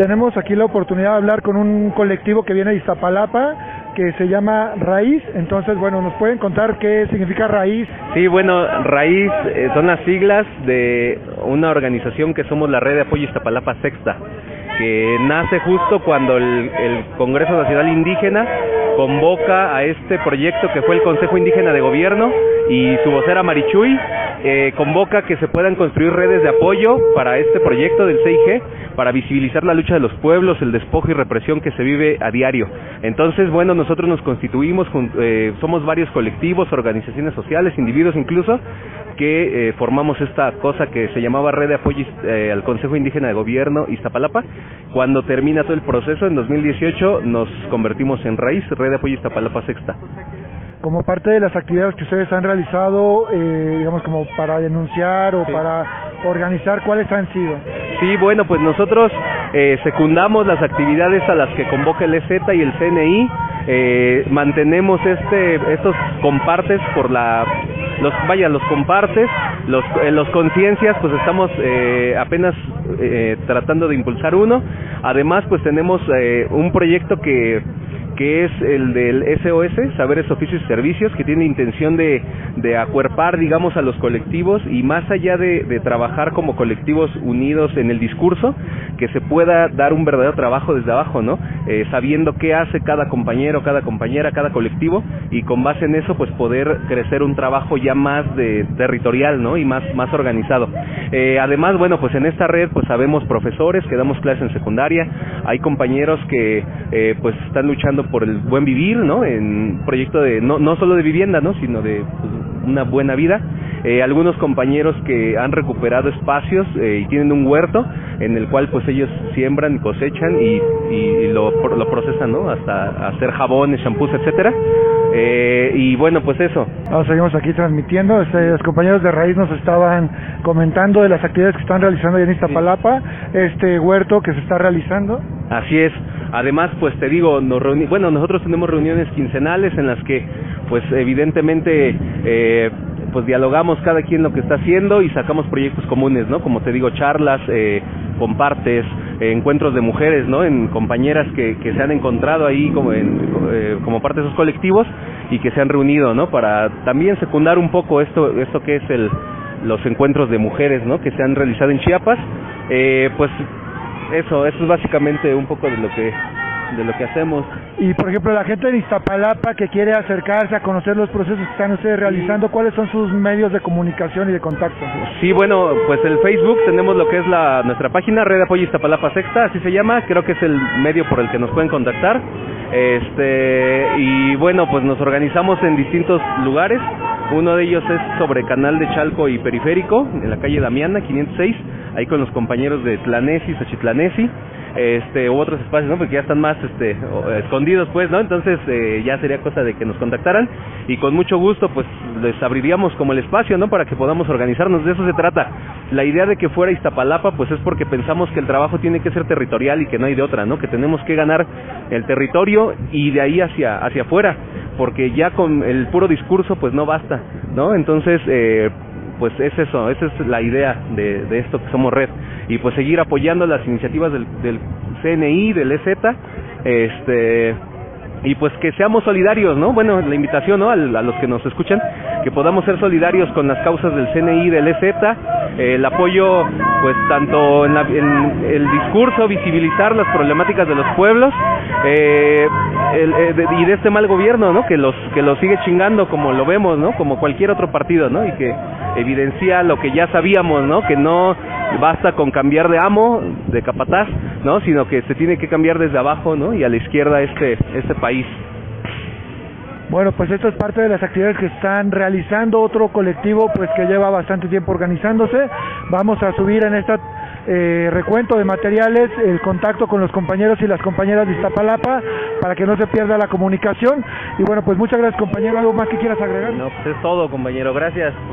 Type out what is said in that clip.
tenemos aquí la oportunidad de hablar con un colectivo que viene de Iztapalapa, que se llama Raíz. Entonces, bueno, ¿nos pueden contar qué significa Raíz? Sí, bueno, Raíz son las siglas de una organización que somos la Red de Apoyo Iztapalapa Sexta, que nace justo cuando el Congreso Nacional Indígena convoca a este proyecto que fue el Consejo Indígena de Gobierno, y su vocera Marichuy convoca que se puedan construir redes de apoyo para este proyecto del CIG, para visibilizar la lucha de los pueblos, el despojo y represión que se vive a diario. Entonces, bueno, nosotros nos constituimos, somos varios colectivos, organizaciones sociales, individuos incluso, que formamos esta cosa que se llamaba Red de Apoyo al Consejo Indígena de Gobierno Iztapalapa. Cuando termina todo el proceso, en 2018, nos convertimos en Raíz, Red de Apoyo Iztapalapa Sexta. Como parte de las actividades que ustedes han realizado, digamos, como para denunciar o para organizar, ¿cuáles han sido? Sí, bueno, pues nosotros secundamos las actividades a las que convoca el EZ y el CNI, mantenemos estos compartes por los compartes, los conciencias, pues estamos apenas tratando de impulsar uno. Además, pues tenemos un proyecto que es el del SOS, Saberes, Oficios y Servicios, que tiene intención de acuerpar, digamos, a los colectivos, y más allá de trabajar como colectivos unidos en el discurso, que se pueda dar un verdadero trabajo desde abajo, ¿no? Sabiendo qué hace cada compañero, cada compañera, cada colectivo, y con base en eso, pues poder crecer un trabajo ya más territorial, ¿no? Y más organizado. Además, bueno, pues en esta red, pues sabemos profesores que damos clases en secundaria, hay compañeros que pues están luchando por el buen vivir, ¿no? En proyecto de no solo de vivienda, ¿no? Sino de una buena vida. Algunos compañeros que han recuperado espacios y tienen un huerto en el cual pues ellos siembran, cosechan y lo procesan, ¿no? Hasta hacer jabones, shampoos, etcétera. Y bueno, pues eso. Seguimos aquí transmitiendo. Los compañeros de Raíz nos estaban comentando de las actividades que están realizando allá en Iztapalapa, este huerto que se está realizando. Así es. Además, pues te digo, nosotros tenemos reuniones quincenales en las que, pues evidentemente, pues dialogamos cada quien lo que está haciendo y sacamos proyectos comunes, ¿no? Como te digo, charlas, compartes, encuentros de mujeres, ¿no? En compañeras que se han encontrado ahí como parte de esos colectivos y que se han reunido, ¿no? Para también secundar un poco esto que es los encuentros de mujeres, ¿no? Que se han realizado en Chiapas. Pues eso es básicamente un poco de lo que hacemos. Y por ejemplo, la gente de Iztapalapa que quiere acercarse a conocer los procesos que están ustedes realizando, ¿cuáles son sus medios de comunicación y de contacto? Sí, bueno, pues el Facebook tenemos lo que es nuestra página, Red de Apoyo Iztapalapa Sexta, así se llama, creo que es el medio por el que nos pueden contactar. Y bueno, pues nos organizamos en distintos lugares. Uno de ellos es sobre Canal de Chalco y Periférico, en la calle Damiana, 506, ahí con los compañeros de Tlanesi, Xochitlanesi, u otros espacios, ¿no? Porque ya están más escondidos, pues, ¿no? Entonces ya sería cosa de que nos contactaran y con mucho gusto, pues, les abriríamos como el espacio, ¿no? Para que podamos organizarnos. De eso se trata. La idea de que fuera Iztapalapa, pues, es porque pensamos que el trabajo tiene que ser territorial y que no hay de otra, ¿no? Que tenemos que ganar el territorio y de ahí hacia afuera, porque ya con el puro discurso, pues, no basta, ¿no? Entonces, pues es eso, esa es la idea de esto que somos Red, y pues seguir apoyando las iniciativas del CNI, del EZ, y pues que seamos solidarios, ¿no? Bueno, la invitación, ¿no? A los que nos escuchan, que podamos ser solidarios con las causas del CNI, del EZ, el apoyo, pues tanto en el discurso, visibilizar las problemáticas de los pueblos, y de este mal gobierno, ¿no? Que los sigue chingando, como lo vemos, ¿no? Como cualquier otro partido, ¿no? Y que evidencia lo que ya sabíamos, ¿no? Que no basta con cambiar de amo, de capataz, ¿no? Sino que se tiene que cambiar desde abajo, ¿no? Y a la izquierda este país. Bueno, pues esto es parte de las actividades que están realizando otro colectivo, pues que lleva bastante tiempo organizándose. Vamos a subir en esta recuento de materiales el contacto con los compañeros y las compañeras de Iztapalapa para que no se pierda la comunicación. Y bueno, pues muchas gracias, compañero. ¿Algo más que quieras agregar? No, pues es todo, compañero. Gracias.